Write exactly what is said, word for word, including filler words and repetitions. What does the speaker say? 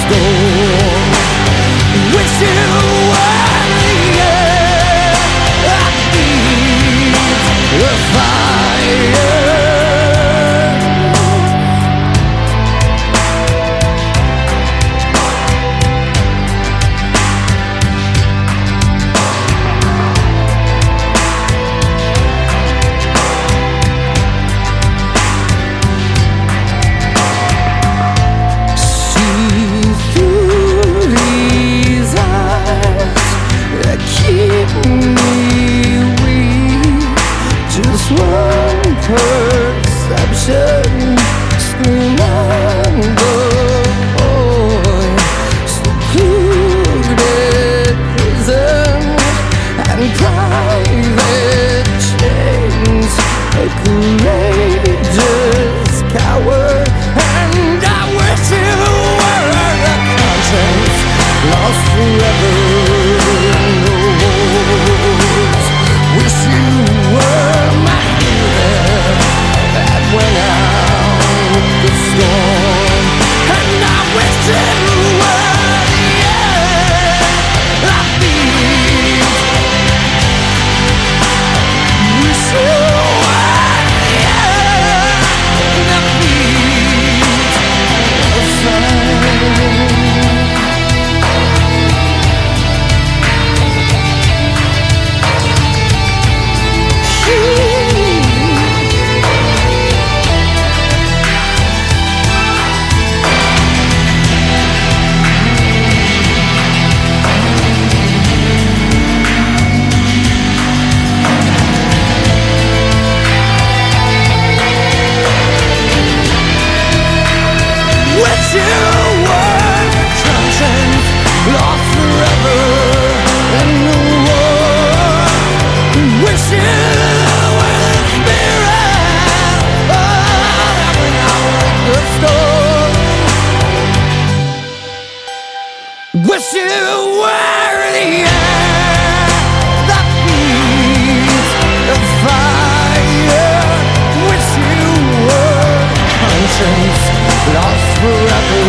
storm. Wish you were the air that feeds the fire. Perception, scream on the boy, secluded prison and private chains, a courageous coward, and I wish you were a conscience lost forever in the wars. Wish you were my went out the storm, and I wish you were the air I breathe. Wish you were the air that breathes the wish you were the conscience lost forever in the war. Wish you were the spirit that went out the storm. Wish you were the air that feeds the fire. Wish you were conscience lost forever